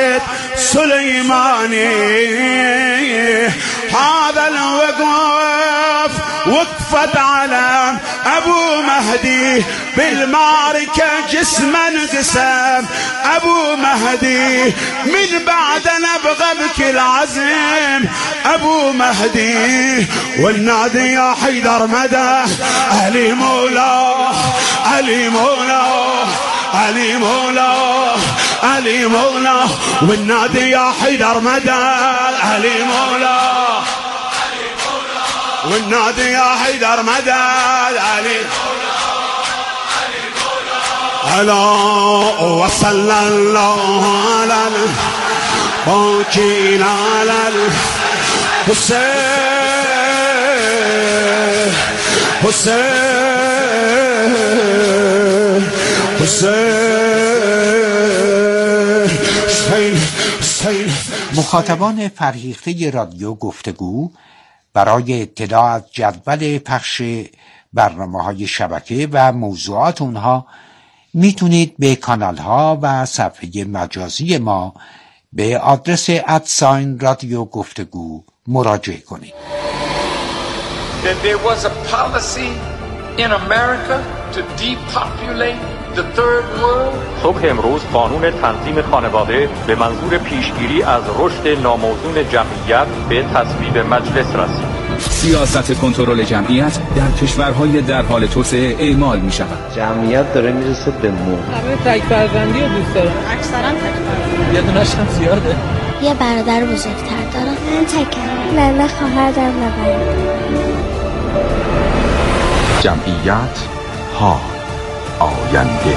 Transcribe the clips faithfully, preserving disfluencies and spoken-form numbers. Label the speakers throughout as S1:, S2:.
S1: سليماني هذا الوقوف وقفت على أبو مهدي بالمعركة جسما انقسم أبو مهدي من بعد نبغى بكل عزم أبو مهدي والنادي يا حيدر مدى علي مولاه علي مولاه علي مولاه علي مولاه والنادي يا حيدر مدى علي مولاه والنادي يا حيدر مدى علي ألا وصلى الله على الباكين على الحسين حسين حسين حسين.
S2: مخاطبان فرهیخته رادیو گفتگو برای اطلاع از جدول پخش برنامه‌های شبکه و موضوعات اونها میتونید به کانال‌ها و صفحه مجازی ما به آدرس ادساین رادیو گفتگو مراجعه کنید.
S3: That there was a policy in America to depopulate the third world.
S4: صبح امروز قانون تنظیم خانواده به منظور پیشگیری از رشد ناموزون جمعیت به تصویب مجلس رسید.
S5: سیاست کنترل جمعیت در کشورهای در حال توسعه اعمال می شود.
S6: جمعیت داره میرسه به مرگ.
S7: همه تک فرزندی رو دوست دارن. اکثرا تک فرزندی. یه دونش هم زیاده.
S8: یه برادر بزرگتر دارم. من تکم. من من خواهر دارم و برادر.
S9: جمعیت ها آینده.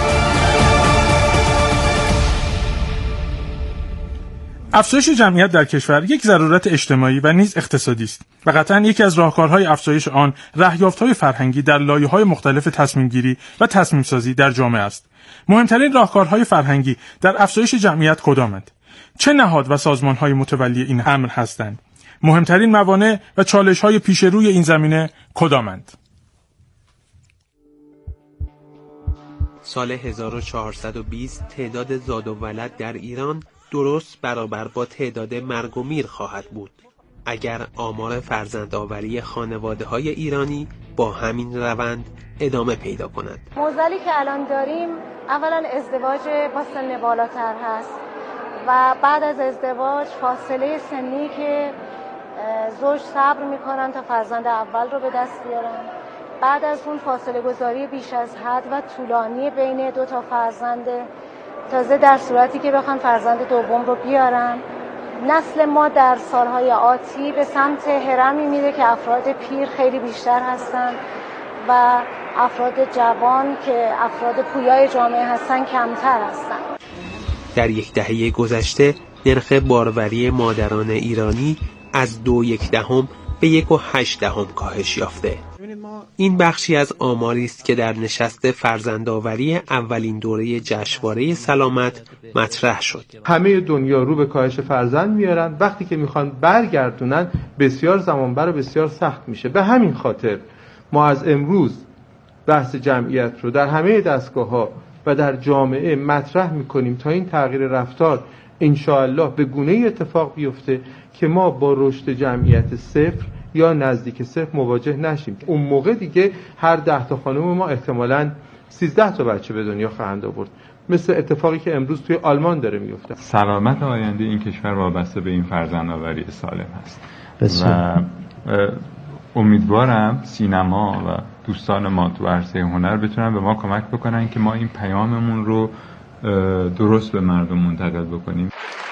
S10: افزایش جمعیت در کشور یک ضرورت اجتماعی و نیز اقتصادی است و قطعاً یکی از راهکارهای افزایش آن رهیافت‌های فرهنگی در لایه‌های مختلف تصمیم‌گیری و تصمیم‌سازی در جامعه است. مهمترین راهکارهای فرهنگی در افزایش جمعیت کدامند؟ چه نهاد و سازمان‌های متولی این امر هستند؟ مهمترین موانع و چالش‌های پیش روی این زمینه کدامند؟
S11: سال هزار و چهارصد و بیست تعداد زاد و ولد در ایران درست برابر با تعداد مرگ و میر خواهد بود اگر آمار فرزندآوری خانواده‌های ایرانی با همین روند ادامه پیدا کند.
S12: معضلی که الان داریم اولا ازدواج با سن بالاتر هست و بعد از ازدواج فاصله سنی که زوج صبر میکنن تا فرزند اول رو به دست بیارن، بعد از اون فاصله گذاری بیش از حد و طولانی بین دو تا فرزند، تازه در صورتی که بخوان فرزند دوم رو بیارن. نسل ما در سالهای آتی به سمت هرمی میره که افراد پیر خیلی بیشتر هستن و افراد جوان که افراد پویای جامعه هستن کمتر هستن.
S11: در یک دهه گذشته نرخ باروری مادران ایرانی از دو یک دهم به یک و هشت دهم کاهش یافته. این بخشی از آماری است که در نشست فرزندآوری اولین دوره جشنواره سلامت مطرح شد.
S13: همه دنیا رو به کاهش فرزند میارن، وقتی که میخوان برگردونن بسیار زمانبر و بسیار سخت میشه. به همین خاطر ما از امروز بحث جمعیت رو در همه دستگاه‌ها و در جامعه مطرح میکنیم تا این تغییر رفتار انشاءالله به گونه‌ای اتفاق بیفته که ما با رشد جمعیت صفر یا نزدیک صفر مواجه نشیم. اون موقع دیگه هر ده تا خانم ما احتمالاً سیزده تا بچه به دنیا خواهند آورد، مثل اتفاقی که امروز توی آلمان داره میفته.
S14: سلامت آینده این کشور وابسته به این فرزندآوری سالم هست
S13: بسیار.
S14: و امیدوارم سینما و دوستان ما تو عرصه هنر بتونن به ما کمک بکنن که ما این پیاممون رو درست به مردم منتقل بکنیم.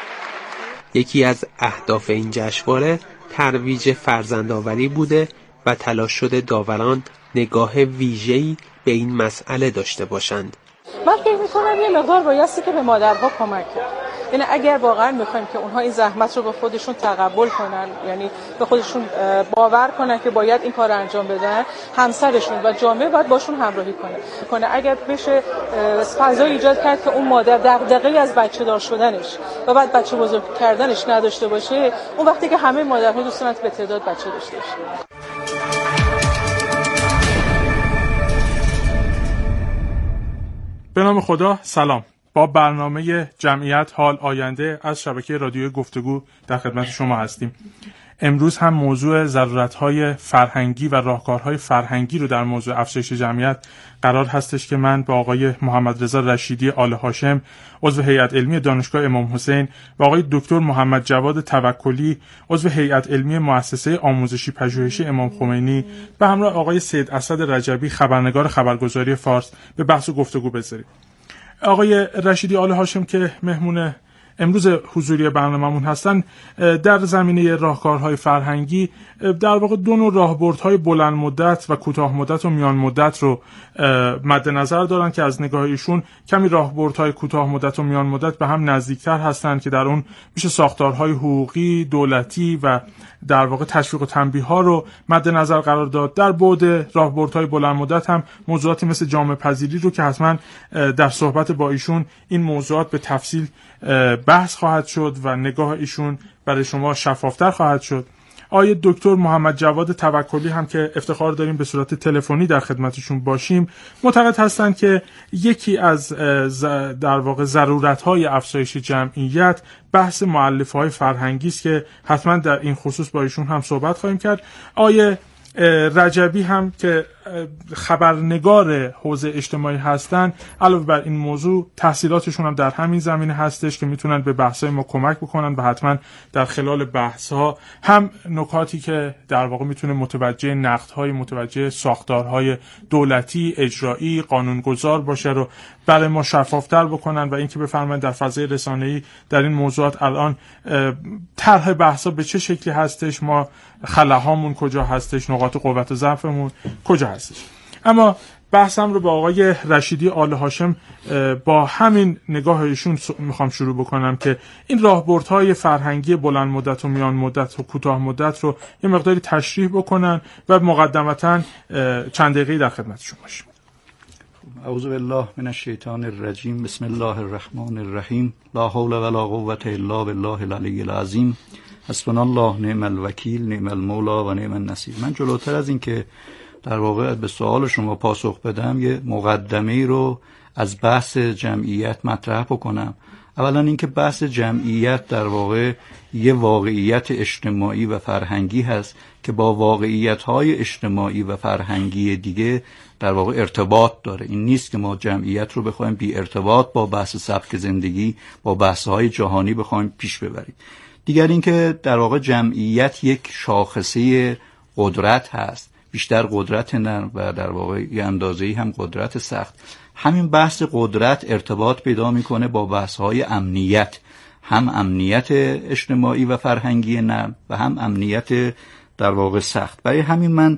S11: یکی از اهداف این جشنواره ترویج فرزندآوری بوده و تلاش شده داوران نگاه ویژه‌ای به این مسئله داشته باشند.
S7: من فکر می‌کنم یه مقدار بایستی که به مادرها کمک کرد. یعنی اگر واقعا می‌خوایم که اونها این زحمت رو به خودشون تقبل کنن، یعنی به خودشون باور کنن که باید این کار رو انجام بدن، همسرشون و جامعه باید باشون همراهی کنه. کنه اگر بشه فضا ایجاد کرد که اون مادر دغدغه‌ای از بچه دار شدنش و بعد بچه بزرگ کردنش نداشته باشه، اون وقتی که همه مادرها دوست دارن به تعداد بچه داشته باشن.
S10: به نام خدا، سلام. با برنامه جمعیت حال آینده از شبکه رادیوی گفتگو در خدمت شما هستیم. امروز هم موضوع ضرورت‌های فرهنگی و راهکارهای فرهنگی رو در موضوع افزایش جمعیت قرار هستش که من با آقای محمد رضا رشیدی آل هاشم عضو هیئت علمی دانشگاه امام حسین و آقای دکتر محمد جواد توکلی عضو هیئت علمی مؤسسه آموزشی پژوهشی امام خمینی و همراه آقای سید اسد رجبی خبرنگار خبرگزاری فارس به بحث و گفتگو بذاریم. آقای رشیدی آل هاشم که مهمون امروز حضوری برنامه‌مون هستن، در زمینه راهکارهای فرهنگی در واقع دو نوع راهبردهای بلند مدت و کوتاه مدت و میان مدت رو مد نظر دارن که از نگاه ایشون کمی راهبردهای کوتاه مدت و میان مدت به هم نزدیکتر هستن که در اون میشه ساختارهای حقوقی، دولتی و در واقع تشویق و تنبیه ها رو مد نظر قرار داد. در بعد راهبردهای بلند مدت هم موضوعاتی مثل جامعه پذیری رو که حتما در صحبت با ایشون این موضوعات به تفصیل بحث خواهد شد و نگاه ایشون برای شما شفافتر خواهد شد. آقای دکتر محمد جواد توکلی هم که افتخار داریم به صورت تلفنی در خدمتشون باشیم، معتقد هستند که یکی از در واقع ضرورت‌های افزایش جمعیت بحث مؤلفه‌های فرهنگی است که حتما در این خصوص با ایشون هم صحبت خواهیم کرد. آقای رجبی هم که خبرنگار حوزه اجتماعی هستن، علاوه بر این موضوع تحصیلاتشون هم در همین زمینه هستش که میتونن به بحث‌های ما کمک بکنن و حتما در خلال بحث‌ها هم نکاتی که در واقع میتونه متوجه نقدهای متوجه ساختارهای دولتی، اجرایی، قانونگذار باشه رو برای ما شفافتر بکنن و اینکه بفرمایید در فضای رسانه‌ای در این موضوعات الان طرح بحث‌ها به چه شکلی هستش، ما خلاهامون کجا هستش، نقاط قوت و ضعفمون کجا هستش. اما بحثم رو با آقای رشیدی آل هاشم با همین نگاه ایشون میخوام شروع بکنم که این راهبردهای فرهنگی بلند مدت و میان مدت و کوتاه مدت رو یه مقداری تشریح بکنن و مقدمتاً چند دقیقه‌ای در خدمتشون باشیم.
S15: اعوذ بالله من الشیطان الرجیم، بسم الله الرحمن الرحیم، لا حول ولا قوة الا بالله العلی العظیم، حسبنا الله نعم الوکیل نعم المولا و نعم النصیر. من جلوتر از این که در واقع به سوال شما پاسخ بدم یه مقدمه‌ای رو از بحث جمعیت مطرح بکنم. اولا اینکه بحث جمعیت در واقع یه واقعیت اجتماعی و فرهنگی هست که با واقعیت‌های اجتماعی و فرهنگی دیگه در واقع ارتباط داره. این نیست که ما جمعیت رو بخوایم بی ارتباط با بحث سبک زندگی، با بحث‌های جهانی بخوایم پیش ببریم. دیگر اینکه در واقع جمعیت یک شاخصه قدرت هست، بیشتر قدرت نرم و در واقع یه اندازه‌ای هم قدرت سخت. همین بحث قدرت ارتباط پیدا میکنه با بحث‌های امنیت، هم امنیت اجتماعی و فرهنگی نرم و هم امنیت در واقع سخت. برای همین من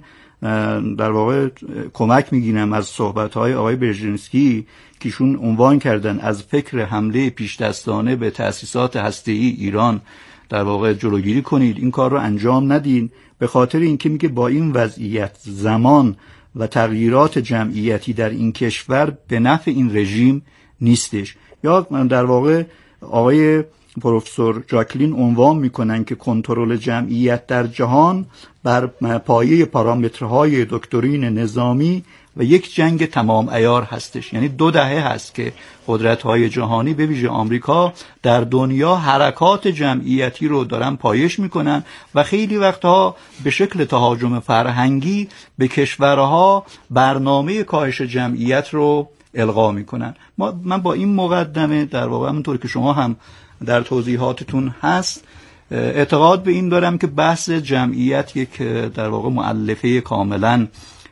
S15: در واقع کمک میگیرم از صحبت‌های آقای برژینسکی که ایشون عنوان کردن از فکر حمله پیشدستانه به تأسیسات هسته‌ای ایران در واقع جلوگیری کنید، این کار رو انجام ندین، به خاطر اینکه میگه با این وضعیت زمان و تغییرات جمعیتی در این کشور به نفع این رژیم نیستش. یا در واقع آقای پروفسور جاکلین عنوان میکنن که کنترل جمعیت در جهان بر پایه پارامترهای دکترین نظامی و یک جنگ تمام عیار هستش. یعنی دو دهه هست که قدرت‌های جهانی به ویژه آمریکا در دنیا حرکات جمعیتی رو دارن پایش میکنن و خیلی وقتها به شکل تهاجم فرهنگی به کشورها برنامه کاهش جمعیت رو القا میکنن. ما من با این مقدمه در واقع همونطور که شما هم در توضیحاتتون هست اعتقاد به این دارم که بحث جمعیت یک در واقع مؤلفه کاملا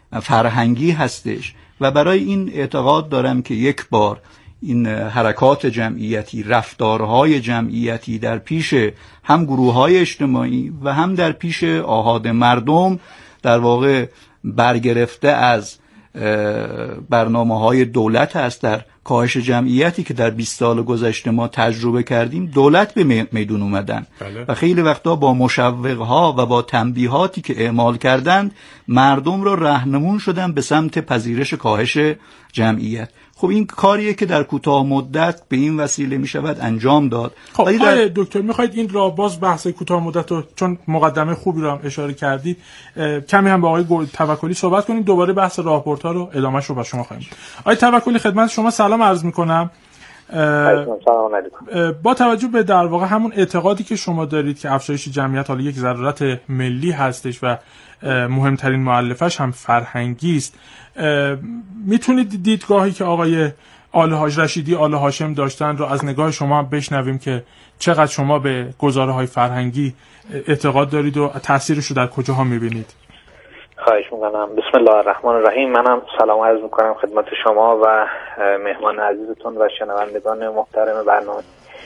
S15: فرهنگی هستش و برای این اعتقاد دارم که یک بار این حرکات جمعیتی، رفتارهای جمعیتی در پیش هم گروه‌های اجتماعی و هم در پیش آحاد مردم در واقع برگرفته از برنامه‌های دولت است. در کاهش جمعیتی که در بیست سال گذشته ما تجربه کردیم دولت به میدون اومدن بله. و خیلی وقتا با مشوقها و با تنبیهاتی که اعمال کردند مردم رو راهنمون شدن به سمت پذیرش کاهش جمعیت. خب این کاریه که در کوتاه مدت به این وسیله می شود انجام داد.
S10: خب آقای در... دکتر میخواید این را باز بحث کوتاه مدت رو چون مقدمه خوبی رو هم اشاره کردید کمی هم با آقای توکلی صحبت کنیم، دوباره بحث راهبردها رو ادامهش رو با شما خواهیم. آقای توکلی خدمت شما سلام عرض میکنم.
S16: سلام علیکم.
S10: با توجه به در واقع همون اعتقادی که شما دارید که افزایش جمعیت حالا یک ضرورت ملی هستش و مهمترین مؤلفش هم فرهنگی است، میتونید دیدگاهی که آقای آل حاج رشیدی آل هاشم داشتن رو از نگاه شما هم بشنویم که چقدر شما به گزاره‌های فرهنگی اعتقاد دارید و تأثیرش رو در کجاها میبینید؟
S16: خواهش میکنم. بسم الله الرحمن الرحیم. منم سلام عرض میکنم خدمت شما و مهمان عزیزتون و شنوندگان محترم برنامه.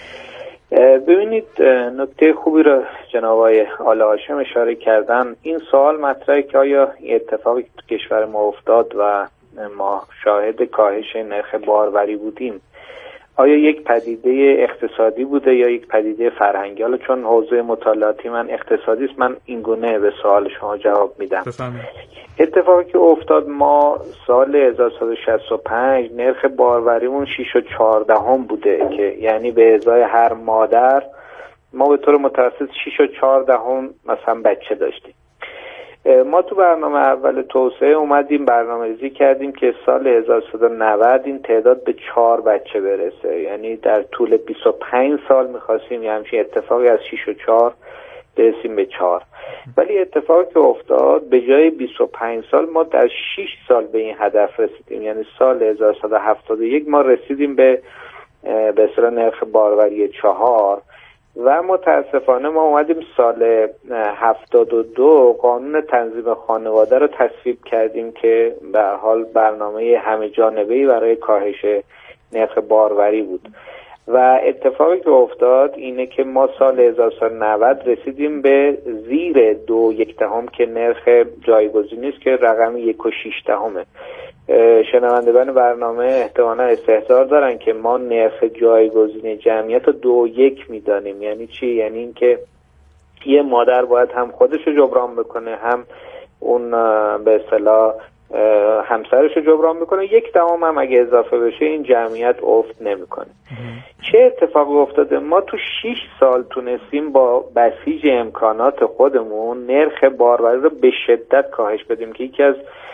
S16: ببینید نکته خوبی رو جناب آقای آل هاشم اشاره کردن. این سوال مطرحه که آیا این اتفاقی که تو کشور ما افتاد و ما شاهد کاهش نرخ باروری بودیم آیا یک پدیده اقتصادی بوده یا یک پدیده فرهنگی؟ حالا چون حوزه مطالعاتی من اقتصادی است، من این گونه به سوال شما جواب میدم. اتفاقی که افتاد، ما سال هزار و سیصد و شصت و پنج نرخ باروریمون شش و چهارده هم بوده که یعنی به ازای هر مادر ما به طور متوسط شش و چهارده هم مثلا بچه داشتیم. ما تو برنامه اول توسعه اومدیم برنامه‌ریزی کردیم که سال هزار و سیصد و نود این تعداد به چهار بچه برسه، یعنی در طول بیست و پنج سال می‌خواستیم یه همچین اتفاقی از شش و چهار برسیم به چهار. ولی اتفاقی که افتاد به جای بیست و پنج سال ما در شش سال به این هدف رسیدیم، یعنی سال هزار و سیصد و هفتاد و یک ما رسیدیم به به اصطلاح نرخ باروری چهار و متاسفانه ما اومدیم سال هفتاد و دو قانون تنظیم خانواده رو تصویب کردیم که به هر حال برنامه همه جانبه‌ای برای کاهش نرخ باروری بود و اتفاقی که افتاد اینه که ما سال هزار و سیصد و نود رسیدیم به زیر دو یک دهم که نرخ جایگزینی است که رقم یک و شش دهمه. شنوندگان برنامه احتمالاً استحضار دارن که ما نرخ جایگزین جمعیت رو دو یک میدانیم. یعنی چی؟ یعنی این که یه مادر باید هم خودش رو جبران بکنه هم اون به اصطلاح همسرش رو جبران بکنه، یک دهم هم اگه اضافه بشه این جمعیت افت نمیکنه. چه اتفاقی افتاده؟ ما تو شش سال تونستیم با بسیج امکانات خودمون نرخ باروری رو به شدت کاهش بدیم که یکی از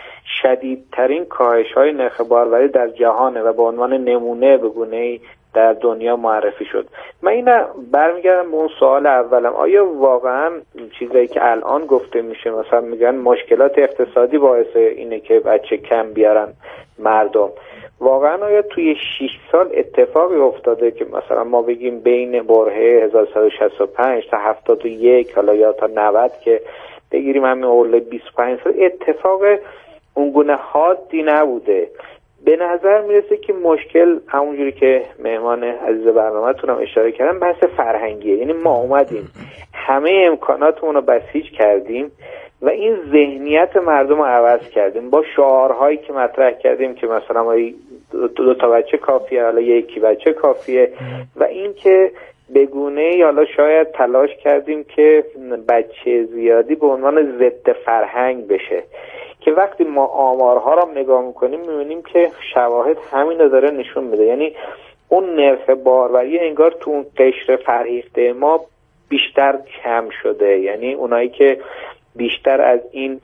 S16: شدیدترین کاهش های نرخ باروری در جهانه و به عنوان نمونه به گونه‌ای در دنیا معرفی شد. من اینا برمیگردم به اون سوال اولم، آیا واقعا چیزایی که الان گفته میشه مثلا میگن مشکلات اقتصادی باعث اینه که بچه کم بیارن مردم، واقعا آیا توی شش سال اتفاقی افتاده که مثلا ما بگیم بین برهه هزار و سیصد و شصت و پنج تا هفتاد و یک حالا یا تا نود که بگیریم همین اول بیست و پنج سال اتفاق اونگونه حادی نبوده؟ به نظر میرسه که مشکل همونجوری که مهمان عزیز برنامه تونم اشاره کردم بحث فرهنگیه. یعنی ما اومدیم همه امکاناتمون رو بسیج کردیم و این ذهنیت مردم رو عوض کردیم با شعارهایی که مطرح کردیم که مثلا ما دو, دو تا بچه کافیه حالا یکی بچه کافیه و این که به گونه‌ای حالا شاید تلاش کردیم که بچه زیادی به عنوان ضد فرهنگ بشه که وقتی ما آمارها رو نگاه میکنیم میبینیم که شواهد همین رو داره نشون میده. یعنی اون نرخ باروری انگار تو اون قشر فرهیخته ما بیشتر کم شده، یعنی اونایی که بیشتر از این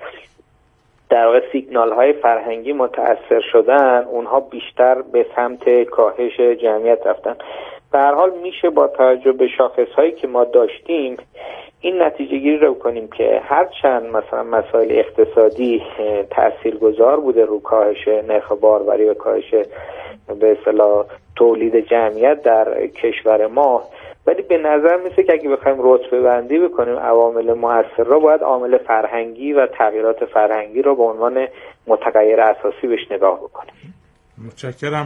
S16: در واقع سیگنال های فرهنگی متأثر شدن اونها بیشتر به سمت کاهش جمعیت رفتن. به هر حال میشه با توجه به شاخص هایی که ما داشتیم این نتیجه گیری رو کنیم که هرچند مثلا مسائل اقتصادی تاثیرگذار بوده رو کاهش نرخ باروری و کاهش به اصطلاح تولید جمعیت در کشور ما، ولی به نظر میسه که اگه بخوایم رتبه بندی بکنیم عوامل مؤثر را باید عامل فرهنگی و تغییرات فرهنگی رو به عنوان متغیر اساسی بهش نگاه بکنیم.
S10: متشکرم.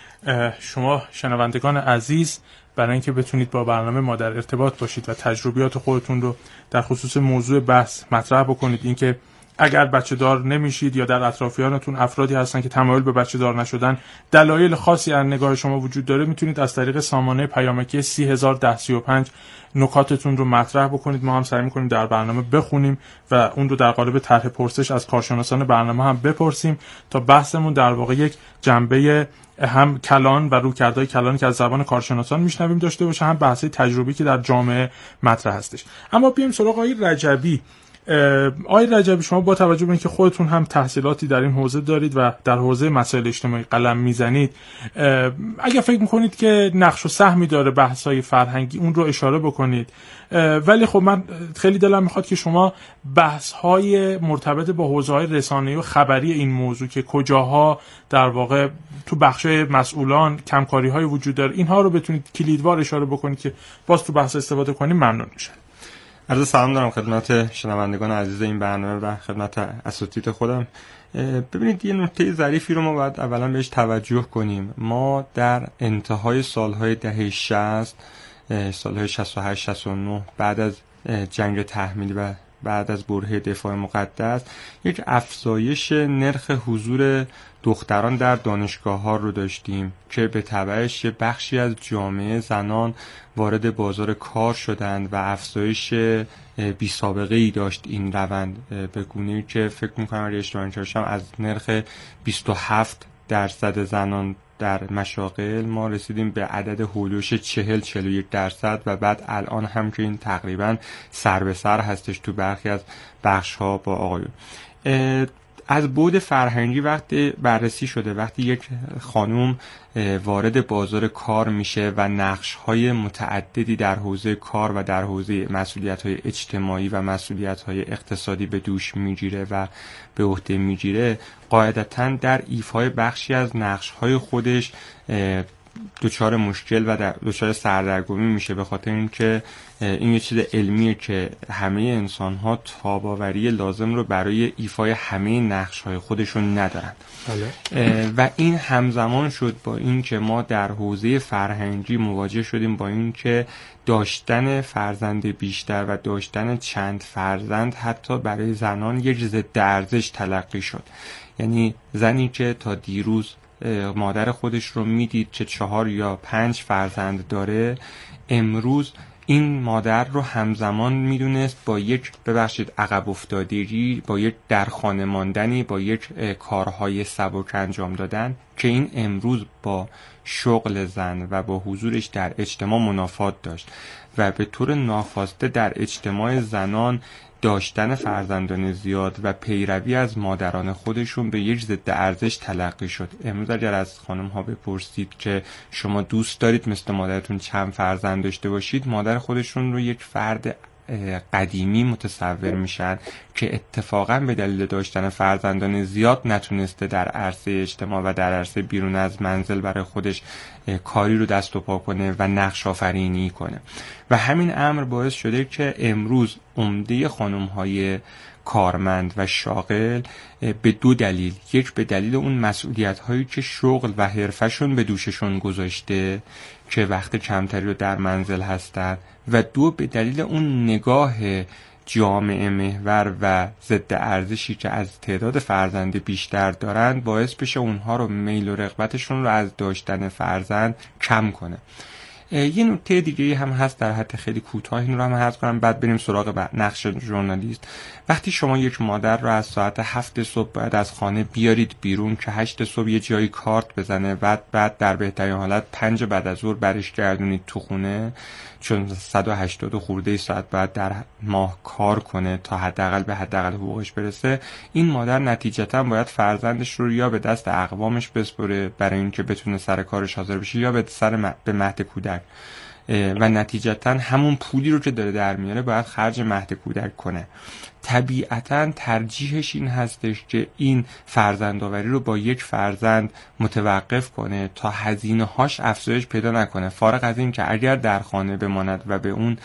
S10: شما شنوندگان عزیز برای اینکه بتونید با برنامه ما در ارتباط باشید و تجربیات خودتون رو در خصوص موضوع بحث مطرح بکنید، اینکه اگر بچه دار نمیشید یا در اطرافیانتون افرادی هستن که تمایل به بچه دار نشدن دلایل خاصی از نگاه شما وجود داره، میتونید از طریق سامانه پیامکی سی هزار ده سی و پنج نکاتتون رو مطرح بکنید. ما هم سعی میکنیم در برنامه بخونیم و اون رو در قالب طرح پرسش از کارشناسان برنامه هم بپرسیم تا بحثمون در واقع یک جنبه هم کلان و رویکردهای کلانی که از زبان کارشناسان میشنویم داشته باشه، هم بحثی تجربی که در جامعه مطرح هستش. اما بیایم سراغ آقای رجبی. آقای رجبی، شما با توجه به اینکه خودتون هم تحصیلاتی در این حوزه دارید و در حوزه مسائل اجتماعی قلم میزنید، اگر فکر میکنید که نقش و سهمی داره بحث‌های فرهنگی اون رو اشاره بکنید، ولی خب من خیلی دلم میخواد که شما بحث‌های مرتبط با حوزه‌های رسانه‌ای و خبری این موضوع که کجاها در واقع تو بخش‌های مسئولان کمکاری‌های وجود داره، اینها رو بتونید کلیدوار اشاره بکنید که باز تو بحث استفاده کنیم ممنون میشم.
S17: عرض سلام دارم خدمت شنوندگان عزیز این برنامه و خدمت اساتید خودم. ببینید یه نکته ظریفی رو ما باید اولا بهش توجه کنیم. ما در انتهای سالهای دهه شصت، سالهای شصت و هشت شصت و نه، بعد از جنگ تحمیلی و بعد از برهه دفاع مقدس، یک افزایش نرخ حضور دختران در دانشگاه ها رو داشتیم که به تبعش یه بخشی از جامعه زنان وارد بازار کار شدند و افزایش بی سابقه ای داشت این روند، به گونه‌ای که فکر می‌کنم اگه اشتباه نکنم از نرخ بیست و هفت درصد زنان در مشاغل ما رسیدیم به عدد هولوش چهل چهل و یک درصد و بعد الان هم که این تقریبا سر به سر هستش تو برخی از بخش ها با آقایون. از بعد فرهنگی وقتی بررسی شده، وقتی یک خانوم وارد بازار کار میشه و نقش‌های متعددی در حوزه کار و در حوزه مسئولیت‌های اجتماعی و مسئولیت‌های اقتصادی به دوش میگیره و به عهده میگیره، قاعدتاً در ایفای بخشی از نقش‌های خودش دچار مشکل و دچار سردرگمی میشه، به خاطر اینکه این یه چیز علمیه که همه انسان‌ها تاباوری لازم رو برای ایفای همه نقش‌های خودشون ندارن. و این همزمان شد با این که ما در حوزه فرهنگی مواجه شدیم با این که داشتن فرزند بیشتر و داشتن چند فرزند حتی برای زنان یک ضد ارزش تلقی شد. یعنی زنی که تا دیروز مادر خودش رو میدید که چهار یا پنج فرزند داره، امروز این مادر رو همزمان میدونست با یک ببخشید عقب افتادگی، با یک در خانه ماندنی، با یک کارهای سبک انجام دادن که این امروز با شغل زن و با حضورش در اجتماع منافات داشت و به طور ناخواسته در اجتماع زنان داشتن فرزندان زیاد و پیروی از مادران خودشون به یک ضد ارزش تلقی شد. امروز اگر از خانم ها بپرسید که شما دوست دارید مثل مادرتون چند فرزند داشته باشید، مادر خودشون رو یک فرد قدیمی متصور میشن که اتفاقا به دلیل داشتن فرزندان زیاد نتونسته در عرصه اجتماع و در عرصه بیرون از منزل برای خودش کاری رو دست و پا کنه و نقش آفرینی کنه. و همین امر باعث شده که امروز عمده خانم‌های کارمند و شاغل به دو دلیل، یک به دلیل اون مسئولیت‌هایی که شغل و حرفشون به دوششون گذاشته که وقت کمتری رو در منزل هستن، و دو به دلیل اون نگاه جامعه محور و ضد ارزشی که از تعداد فرزند بیشتر دارن، باعث بشه اونها رو میل و رغبتشون رو از داشتن فرزند کم کنه. یه نکته دیگه هم هست در حد خیلی کوتاه، این رو هم حذف کنم بعد بریم سراغ نقش ژورنالیست. وقتی شما یک مادر رو از ساعت هفت صبح باید از خانه بیارید بیرون که هشت صبح یه جایی کارت بزنه، بعد بعد در بهترین حالت پنج بعد از ظهر برش گردونید تو خونه، چون صد و هشتاد خورده ساعت باید در ماه کار کنه تا حداقل به حداقل حقوقش برسه، این مادر نتیجتا باید فرزندش رو یا به دست اقوامش بسپره برای اینکه بتونه سر کارش حاضر بشه یا به سر م... به مهد کودک، و نتیجتا همون پولی رو که داره در میاره باید خرج مهد کودک کنه. طبیعتا ترجیحش این هستش که این فرزندآوری رو با یک فرزند متوقف کنه تا هزینه هاش افزایش پیدا نکنه، فارغ از این که اگر در خانه بماند و به اون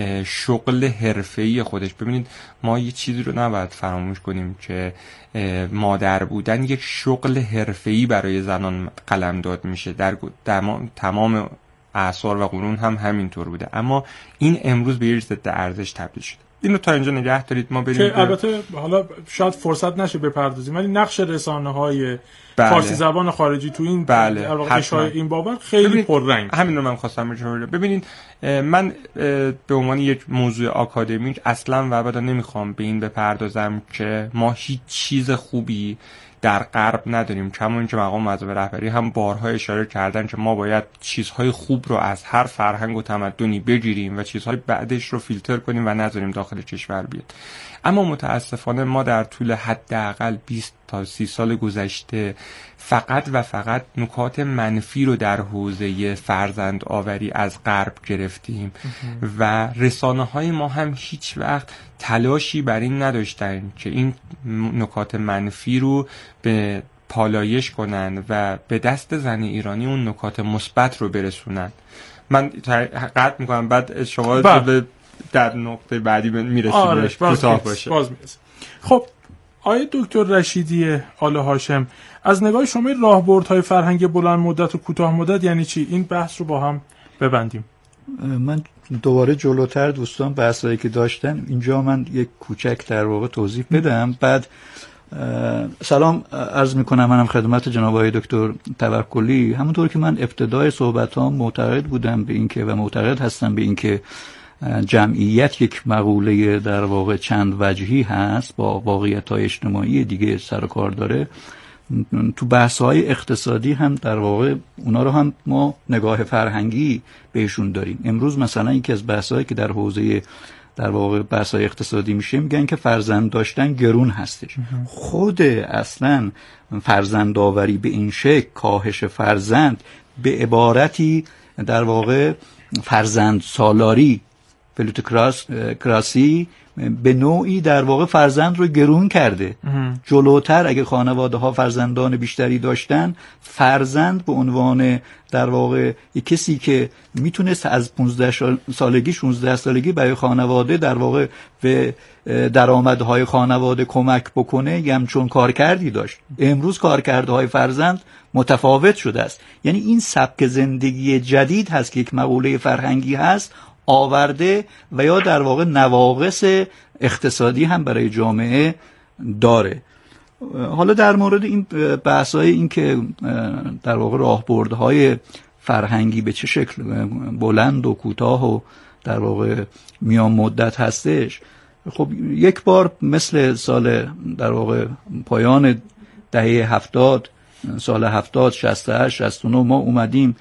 S17: شغل حرفه‌ای خودش. ببینید ما یه چیزی رو نباید فراموش کنیم که مادر بودن یک شغل حرفه‌ای برای زنان قلمداد میشه، در تمام اعصار و قرون هم همینطور بوده، اما این امروز به یک ضد ارزش تبدیل شده. اینو تا اینجا نگه دارید، ما بریم
S10: که البته حالا شاید فرصت نشه بپردازیم، ولی نقش رسانه‌های بله. فارسی زبان خارجی تو این
S17: بله
S10: اشاره این بابت خیلی پررنگ.
S17: همین رو من خواستم بگم. ببینید من به عنوان یک موضوع آکادمیک اصلا و ابدا نمیخوام به این بپردازم که ما هیچ چیز خوبی در غرب نداریم. کما که مقام معظم رهبری هم بارها اشاره کردن که ما باید چیزهای خوب رو از هر فرهنگ و تمدنی بگیریم و چیزهای بعدش رو فیلتر کنیم و نذاریم داخل کشور بیاد. اما متاسفانه ما در طول حداقل بیست تا سی سال گذشته فقط و فقط نکات منفی رو در حوزه فرزند آوری از غرب گرفتیم و رسانه های ما هم هیچ وقت تلاشی بر این نداشتن که این نکات منفی رو به پالایش کنن و به دست زن ایرانی اون نکات مثبت رو برسونن. من قطع میکنم بعد شما به در نقطه بعدی میرسیم.
S10: آره کوتاه باشه. باز میرسیم. خب آقای دکتر رشیدی آل هاشم، از نگاه شما راهبردهای فرهنگی بلند مدت و کوتاه مدت یعنی چی؟ این بحث رو با هم ببندیم.
S15: من دوباره جلوتر دوستان بحثایی که داشتن اینجا من یک کوچک در واقع توضیح بدم. بعد سلام عرض میکنم منم خدمت جناب آقای دکتر توکلی. همونطور که من ابتدای صحبتام معتقد بودم به این که و معتقد هستم به این که جمعیت یک مقوله در واقع چند وجهی هست با واقعیت‌های اجتماعی دیگه سر و کار داره، تو بحث‌های اقتصادی هم در واقع اونا رو هم ما نگاه فرهنگی بهشون داریم. امروز مثلا یکی از بحث‌هایی که در حوزه در واقع بحث‌های اقتصادی میشه میگن که فرزند داشتن گرون هستش. خود اصلا فرزند آوری به این شکل، کاهش فرزند، به عبارتی در واقع فرزند سالاری، پلوتوکراس کراسی، به نوعی در واقع فرزند رو گرون کرده. جلوتر اگه خانواده ها فرزندان بیشتری داشتن، فرزند به عنوان در واقع کسی که میتونست از پانزده سالگی شانزده سالگی برای خانواده در واقع به درآمدهای خانواده کمک بکنه یم چون کار کردی داشت. امروز کارکردهای فرزند متفاوت شده است. یعنی این سبک زندگی جدید هست که یک مقوله فرهنگی هست آورده و یا در واقع نواقص اقتصادی هم برای جامعه داره. حالا در مورد این بحث‌های این که در واقع راهبردهای فرهنگی به چه شکل بلند و کوتاه و در واقع میان مدت هستش، خب یک بار مثل سال در واقع پایان دهه هفتاد، سال هفتاد، شصت و هشت، شصت و نه ما اومدیم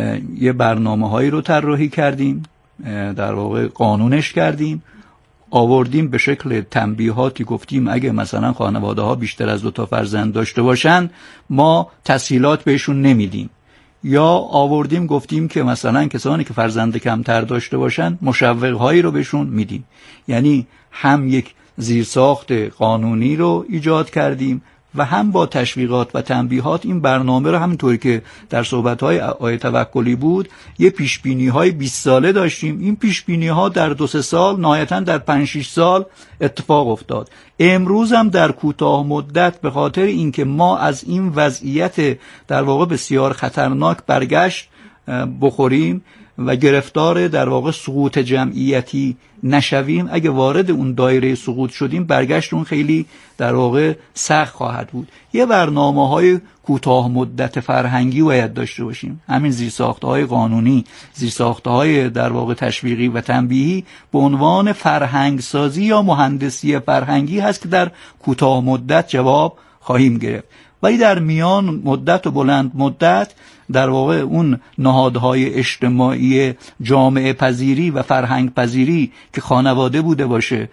S15: یه برنامه هایی رو طراحی کردیم، در واقع قانونش کردیم، آوردیم به شکل تنبیهاتی، گفتیم اگه مثلا خانواده ها بیشتر از دو تا فرزند داشته باشن ما تسهیلات بهشون نمیدیم، یا آوردیم گفتیم که مثلا کسانی که فرزند کمتر داشته باشن مشوق هایی رو بهشون میدیم. یعنی هم یک زیرساخت قانونی رو ایجاد کردیم و هم با تشویقات و تنبیهات این برنامه رو همونطوری که در صحبت‌های آقای توکلی بود یه پیشبینی‌های بیست ساله داشتیم. این پیشبینی‌ها در دو سه سال نهایتاً در پنج شش سال اتفاق افتاد. امروز هم در کوتاه مدت به خاطر اینکه ما از این وضعیت در واقع بسیار خطرناک برگشت بخوریم و گرفتار در واقع سقوط جمعیتی نشویم، اگه وارد اون دایره سقوط شدیم برگشت اون خیلی در واقع سخت خواهد بود. یه برنامه‌های کوتاه مدت فرهنگی باید داشته باشیم. همین زیرساخت‌های قانونی، زیرساخت‌های در واقع تشویقی و تنبیهی به عنوان فرهنگسازی یا مهندسی فرهنگی هست که در کوتاه مدت جواب خواهیم گرفت. ولی در میان مدت و بلند مدت در واقع اون نهادهای اجتماعی جامعه پذیری و فرهنگ پذیری که خانواده بوده باشه،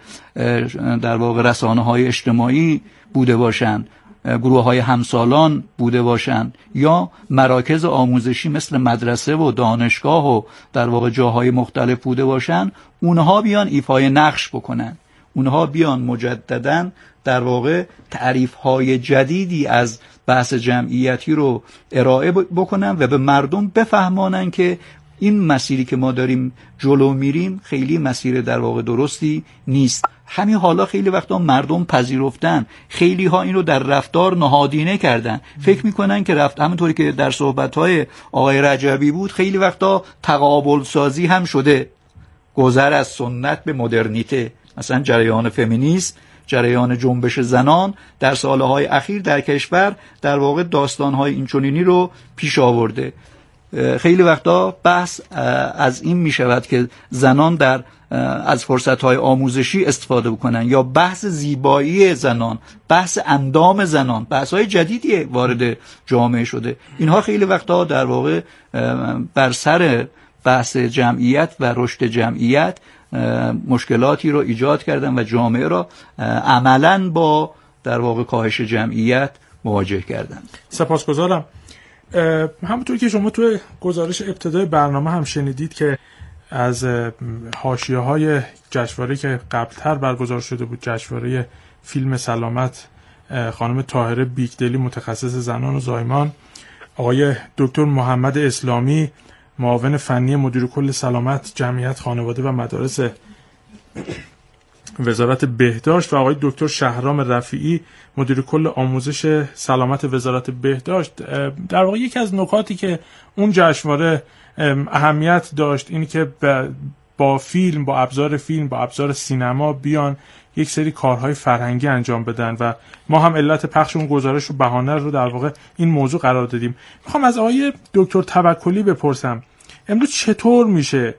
S15: در واقع رسانه های اجتماعی بوده باشند، گروه های همسالان بوده باشند، یا مراکز آموزشی مثل مدرسه و دانشگاه و در واقع جاهای مختلف بوده باشند، اونها بیان ایفای نقش بکنن، اونها بیان مجدداً در واقع تعریف‌های جدیدی از بحث جمعیتی رو ارائه بکنن و به مردم بفهمانن که این مسیری که ما داریم جلو میریم خیلی مسیر در واقع درستی نیست. همین حالا خیلی وقتا مردم پذیرفتن، خیلی ها این رو در رفتار نهادینه کردن، فکر میکنن که رفت همونطوری که در صحبت‌های آقای رجبی بود خیلی وقتا تقابل سازی هم شده، گذر از سنت به مدرنیته. مثلا جریان فمینیسم، جریان جنبش زنان در سالهای اخیر در کشور در واقع داستانهای اینچنینی رو پیش آورده. خیلی وقتا بحث از این می شود که زنان در از فرصت‌های آموزشی استفاده بکنن، یا بحث زیبایی زنان، بحث اندام زنان، بحث‌های جدیدی وارد جامعه شده. اینها خیلی وقتا در واقع بر سر بحث جمعیت و رشد جمعیت مشکلاتی رو ایجاد کردن و جامعه را عملاً با در واقع کاهش جمعیت مواجه کردن.
S10: سپاسگزارم. همونطور که شما توی گزارش ابتدای برنامه هم شنیدید که از حاشیه‌های جشنواره که قبلتر برگزار شده بود، جشنواره فیلم سلامت، خانم طاهره بیگدلی متخصص زنان و زایمان، آقای دکتر محمد اسلامی معاون فنی مدیر کل سلامت جمعیت خانواده و مدارس وزارت بهداشت و آقای دکتر شهرام رفیعی مدیر کل آموزش سلامت وزارت بهداشت، در واقع یکی از نکاتی که اون جشنواره اهمیت داشت اینی که با فیلم، با ابزار فیلم، با ابزار سینما بیان یک سری کارهای فرهنگی انجام بدن و ما هم علت پخش اون گزارش و بهانه رو در واقع این موضوع قرار دادیم. میخوام از آقای دکتر توکلی بپرسم امروز چطور میشه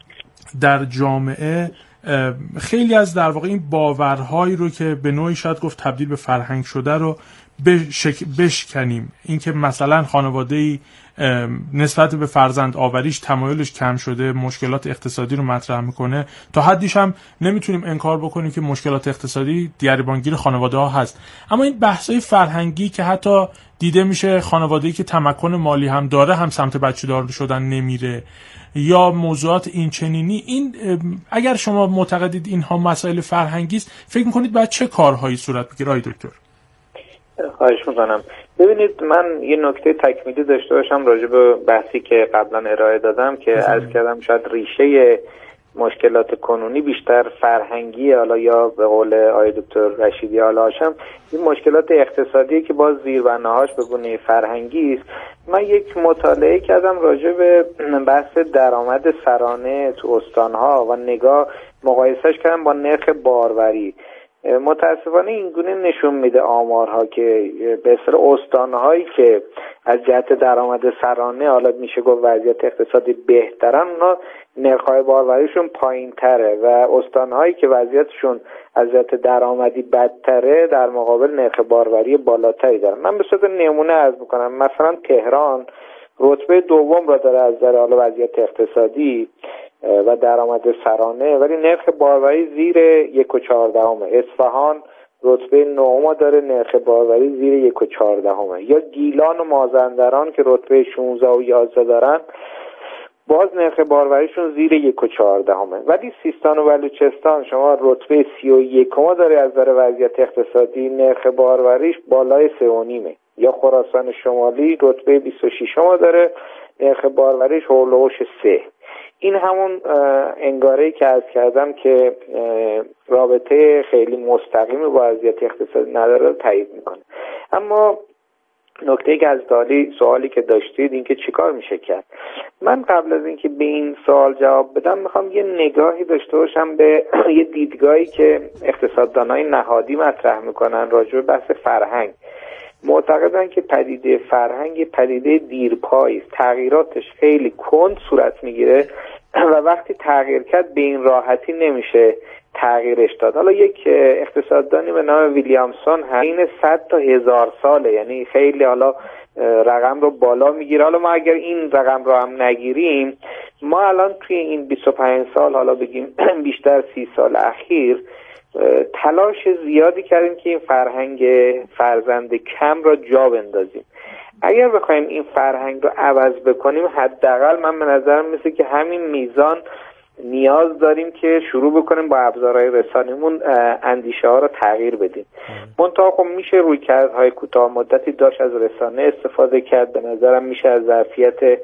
S10: در جامعه خیلی از در واقع این باورهایی رو که به نوعی شاید گفت تبدیل به فرهنگ شده رو بشک... بشکنیم. این که مثلا خانواده‌ای نسبت به فرزند آوریش تمایلش کم شده، مشکلات اقتصادی رو مطرح میکنه، تا حدیش هم نمیتونیم انکار بکنیم که مشکلات اقتصادی گریبانگیر خانواده ها هست. اما این بحثای فرهنگی که حتی دیده میشه خانواده‌ای که تمکن مالی هم داره هم سمت بچه‌دار شدن نمیره، یا موضوعات این چنینی، این اگر شما معتقدید اینها مسائل فرهنگی است، فکر میکنید باید چه کارهایی صورت بگیره آقای دکتر؟
S16: خواهش میکنم. ببینید، من یه نکته تکمیلی داشته باشم راجع به بحثی که قبلا ارائه دادم که عرض کردم شاید ریشه مشکلات کنونی بیشتر فرهنگی، حالا یا به قول آقای دکتر رشیدی آل هاشم این مشکلات اقتصادی که باز زیربناهاش به گونه فرهنگی است. من یک مطالعه کردم راجع به بحث درآمد سرانه تو استانها و نگاه مقایسهش کردم با نرخ باروری. متاسفانه این گونه نشون میده آمارها که به اصطلاح استانهایی که از جهت درآمد سرانه حالا میشه گفت وضعیت اقتصادی بهترن، اونا نرخ‌های باروریشون پایین‌تره و استانهایی که وضعیتشون از جهت درآمدی بدتره در مقابل نرخ باروری بالاتری دارن. من به صورت نمونه عرض میکنم، مثلا تهران رتبه دوم را داره از نظر حالا وضعیت اقتصادی و درآمد سرانه، ولی نرخ باروری زیر یک و چهاردهمه. اصفهان رتبه نهم داره، نرخ باروری زیر یک و چهاردهمه. یا گیلان و مازندران که رتبه شانزده و یازده دارن، باز نرخ باروریشون زیر یک و چهاردهمه. ولی سیستان و بلوچستان شما رتبه سی و یکم داره از نظر وضعیت اقتصادی، نرخ باروریش بالای سه و نیمه. یا خراسان شمالی رتبه بیست و ششم داره، نرخ باروریش حول و حوش سه. این همون انگاره‌ای که عرض کردم که رابطه خیلی مستقیم با وضعیت اقتصادی نداره تایید میکنه. اما نکته که از دالی سوالی که داشتید این که چیکار میشه کرد، من قبل از اینکه به این سوال جواب بدم میخوام یه نگاهی داشته باشم به یه دیدگاهی که اقتصاددانای نهادی مطرح میکنن راجع به بحث فرهنگ. معتقدن که پدیده فرهنگ پدیده دیرپایی است، تغییراتش خیلی کند صورت میگیره و وقتی تغییر کرد به این راحتی نمیشه تغییرش داد. حالا یک اقتصاددانی به نام ویلیامسون این صد تا هزار ساله، یعنی خیلی حالا رقم رو بالا میگیره. حالا ما اگر این رقم رو هم نگیریم، ما الان توی این بیست و پنج سال حالا بگیم بیشتر سی سال اخیر تلاش زیادی کردیم که این فرهنگ فرزند کم را جا بندازیم. اگر بخوایم این فرهنگ رو عوض بکنیم، حداقل من به نظرم مثل که همین میزان نیاز داریم که شروع بکنیم با ابزارهای رسانیمون اندیشه ها رو تغییر بدیم. منتها خب میشه رویکردهای کوتاه مدتی داشت از رسانه استفاده کرد، به نظرم میشه از ظرفیت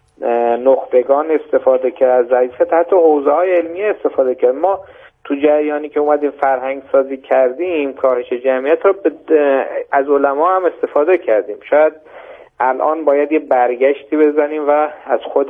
S16: نخبگان استفاده کرد، از ظرفیت حتی حوزه‌های علمی استفاده کرد. ما تو جریانی که اومدیم فرهنگ سازی کردیم، کاهش جمعیت رو از علما هم استفاده کردیم. شاید الان باید یه برگشتی بزنیم و از خود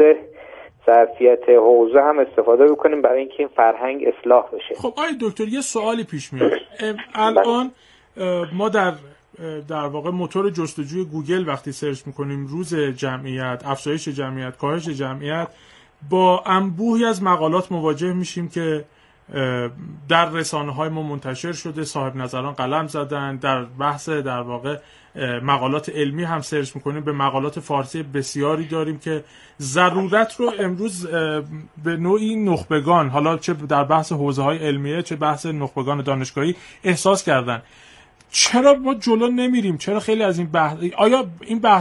S16: ظرفیت حوزه هم استفاده بکنیم برای اینکه این فرهنگ اصلاح بشه.
S10: خب آقای دکتر یه سوالی پیش میاد. الان ما در در واقع موتور جستجوی گوگل وقتی سرچ میکنیم روز جمعیت، افزایش جمعیت، کاهش جمعیت، با انبوهی از مقالات مواجه میشیم که در رسانه های ما منتشر شده، صاحب نظران قلم زدن، در بحث در واقع مقالات علمی هم سرچ میکنیم، به مقالات فارسی بسیاری داریم که ضرورت رو امروز به نوعی نخبگان، حالا چه در بحث حوزه های علمیه چه بحث نخبگان دانشگاهی احساس کردن. چرا ما جلو نمیریم؟ چرا خیلی از این بحث، آیا این بحث